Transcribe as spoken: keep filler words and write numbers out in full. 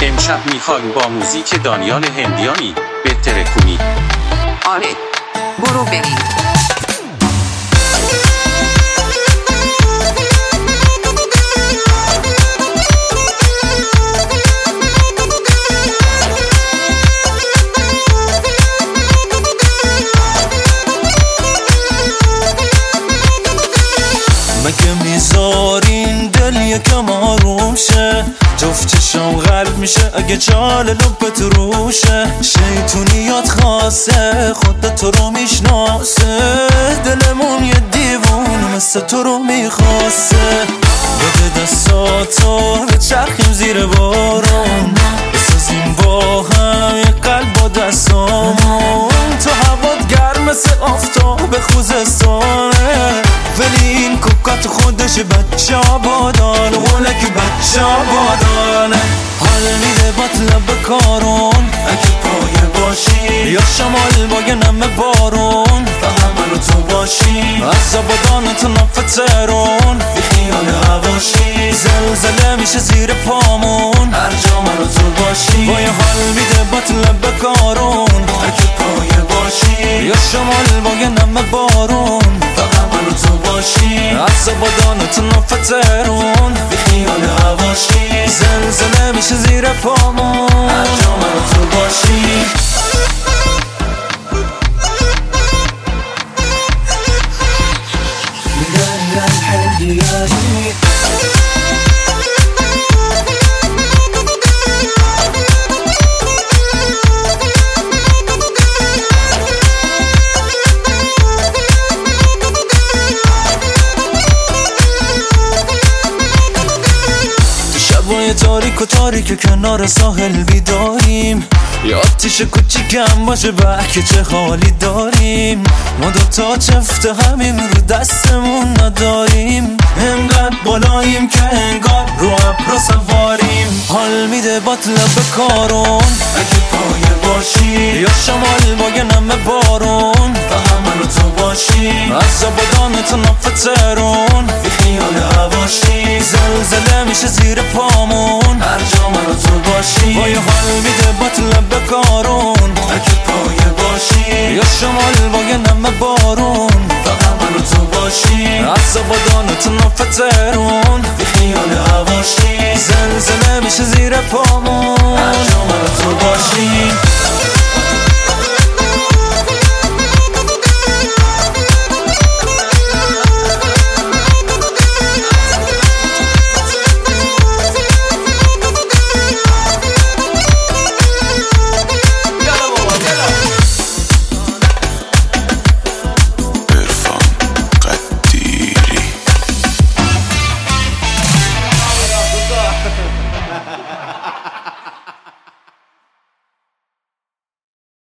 امشب میخوایم با موزیک دانیال هندیانی بهتره کنی. آره برو بریم. مگه میذارین دل یکم آروم شه، جفت چشم قلب میشه اگه چال لبت روشه. شیطونیات خاصه خود تو رو میشناسه، دلمون یه دیوون مثل تو رو میخواسته. بده دستاتو بچرخیم زیر بارون، بسازیم با هم یه قلب با دستامون. تو هوات گرم مثل آفتاب خوزستانه، ولی این کوکات خودش بچه آبادانه، اونه که بچه آبادانه. حال میده باطلب بکارون اگه پایه باشی، یا شمال با یه نمه بارون فقط من و تو باشی. از آبادان تا نفت ترون بی خیال هواشی، زلزله میشه زیر پامون هر جا من و تو باشی. با یه حال میده باطلب بکارون اگه پایه باشی، یا شمال با یه نمه بارون فقط من و تو باشی. از آبادان تا نفت ترون بی خیال هواشی، زلزله میشه زیر پامون هر جا من و تو باشی. شبای تاریک و تاریک کنار ساحل بیداریم، یه آتیش کوچیکم باشه بحکه چه حالی داریم. ما دوتا چفت همیم رو دستمون نداریم، انقدر بالاییم که انگار رو ابر سواریم. حال میده باطلب بکارون اگه پایه باشی، یا شمال با یه نمه بارون فقط من و تو باشی. از آبادان تا نفت ترون بی خیال هواشی، زلزله میشه زیر پامون هر جا من و تو باشی. با یه حال میده باطلب بکارون اگه پایه باشی، یا شمال با یه نمه بارون فقط من و تو باشی. از آبادان تا نفت ترون بی خیال هواشی، زلزله میشه زیر پامون